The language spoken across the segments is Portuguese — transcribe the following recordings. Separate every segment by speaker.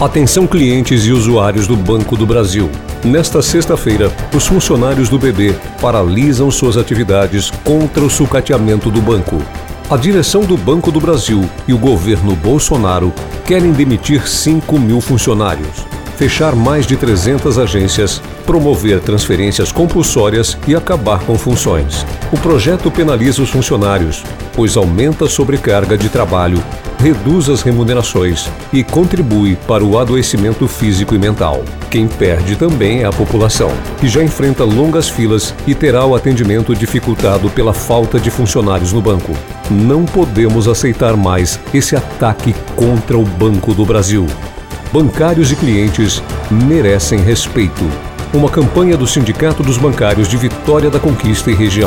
Speaker 1: Atenção clientes e usuários do Banco do Brasil. Nesta sexta-feira, os funcionários do BB paralisam suas atividades contra o sucateamento do banco. A direção do Banco do Brasil e o governo Bolsonaro querem demitir 5.000 funcionários, fechar mais de 300 agências, promover transferências compulsórias e acabar com funções. O projeto penaliza os funcionários, pois aumenta a sobrecarga de trabalho, reduz as remunerações e contribui para o adoecimento físico e mental. Quem perde também é a população, que já enfrenta longas filas e terá o atendimento dificultado pela falta de funcionários no banco. Não podemos aceitar mais esse ataque contra o Banco do Brasil. Bancários e clientes merecem respeito. Uma campanha do Sindicato dos Bancários de Vitória da Conquista e Região.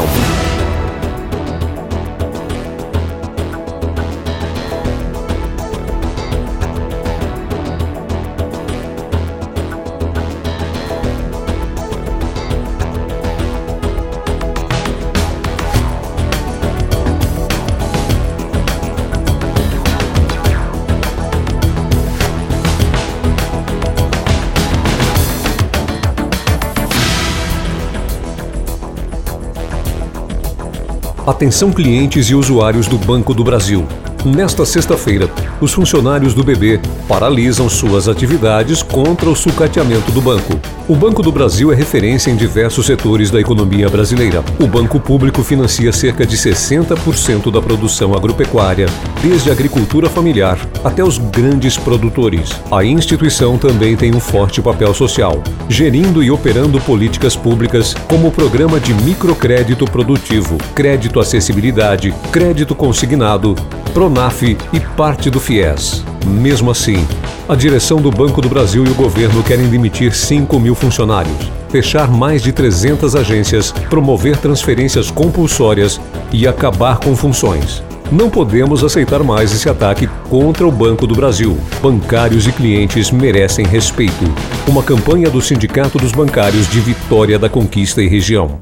Speaker 1: Atenção clientes e usuários do Banco do Brasil. Nesta sexta-feira, os funcionários do BB paralisam suas atividades contra o sucateamento do banco. O Banco do Brasil é referência em diversos setores da economia brasileira. O banco público financia cerca de 60% da produção agropecuária, desde a agricultura familiar até os grandes produtores. A instituição também tem um forte papel social, gerindo e operando políticas públicas como o Programa de Microcrédito Produtivo, Crédito Acessibilidade, Crédito Consignado, Pronaf e parte do FIES. Mesmo assim, a direção do Banco do Brasil e o governo querem demitir 5.000 funcionários, fechar mais de 300 agências, promover transferências compulsórias e acabar com funções. Não podemos aceitar mais esse ataque contra o Banco do Brasil. Bancários e clientes merecem respeito. Uma campanha do Sindicato dos Bancários de Vitória da Conquista e Região.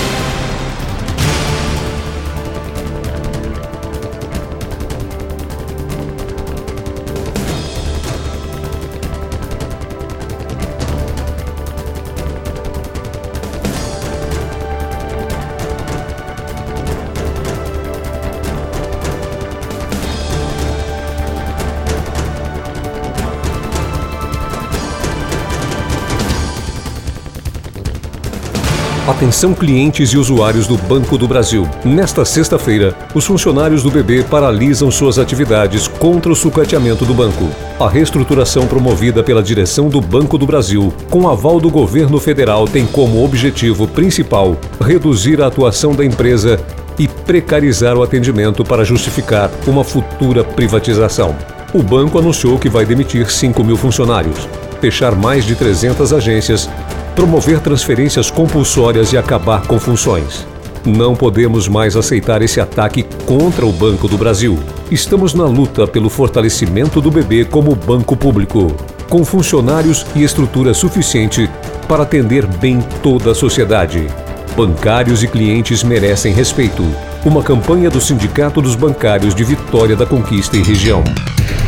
Speaker 1: Atenção clientes e usuários do Banco do Brasil. Nesta sexta-feira, os funcionários do BB paralisam suas atividades contra o sucateamento do banco. A reestruturação promovida pela direção do Banco do Brasil, com aval do governo federal, tem como objetivo principal reduzir a atuação da empresa e precarizar o atendimento para justificar uma futura privatização. O banco anunciou que vai demitir 5.000 funcionários, fechar mais de 300 agências, promover transferências compulsórias e acabar com funções. Não podemos mais aceitar esse ataque contra o Banco do Brasil. Estamos na luta pelo fortalecimento do BB como banco público, com funcionários e estrutura suficiente para atender bem toda a sociedade. Bancários e clientes merecem respeito. Uma campanha do Sindicato dos Bancários de Vitória da Conquista e Região.